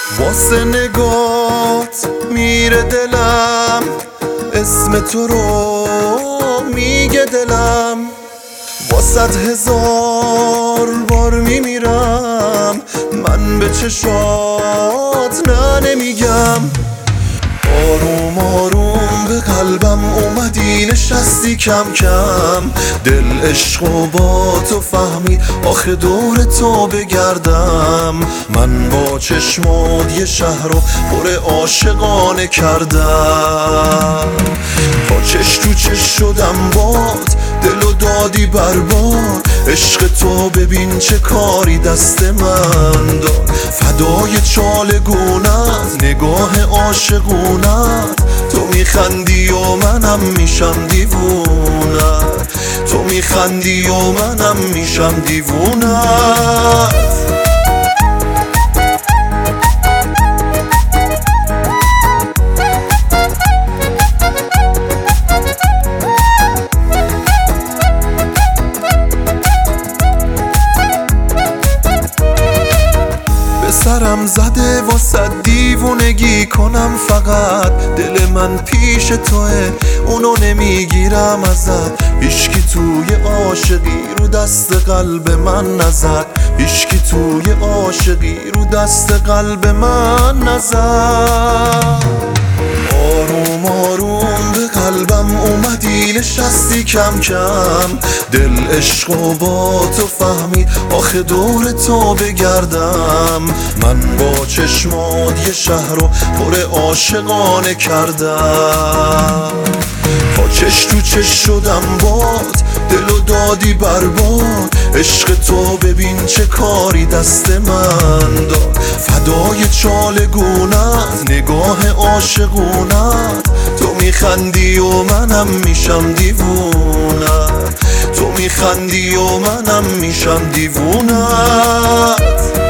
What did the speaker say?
واسه نگات میره دلم، اسم تو رو میگه دلم. واسه 1000 بار میمیرم، من به چشات نه نمیگم. آروم آروم به قلبم اومدی نشستی کم کم. دل عشق و با تو فهمید آخه دور تو بگردم. من با چشمات یه شهر رو پر عاشقانه کردم. تا چش تو چش شدم باد، دلو دادی برباد. عشق تو ببین چه کاری دست من داد. فدای چالگونت، نگاه عاشقونت. تو میخندی و منم میشم دیوونت. تو میخندی و منم میشم دیوونت. سرم زده واسه دیوونگی کنم فقط. دل من پیش توه اونو نمیگیرم ازت. هیچکی توی عاشقی رو دست قلب من نزد. هیچکی توی عاشقی رو دست قلب من نزد. آروم آروم به قلبم اومدی نشستی کم کم. دل عشق و با تو فهمید آخه دور تو بگردم. من با چشمات یه شهر رو پر عاشقانه کردم. تا چش تو چش شدم باد، دلو دادی برباد. عشق تو ببین چه کاری دست من داد. فدای چالگونت، نگاه عاشقونت. تو میخندی و منم میشم دیوونت. تو میخندی و منم میشم دیوونت.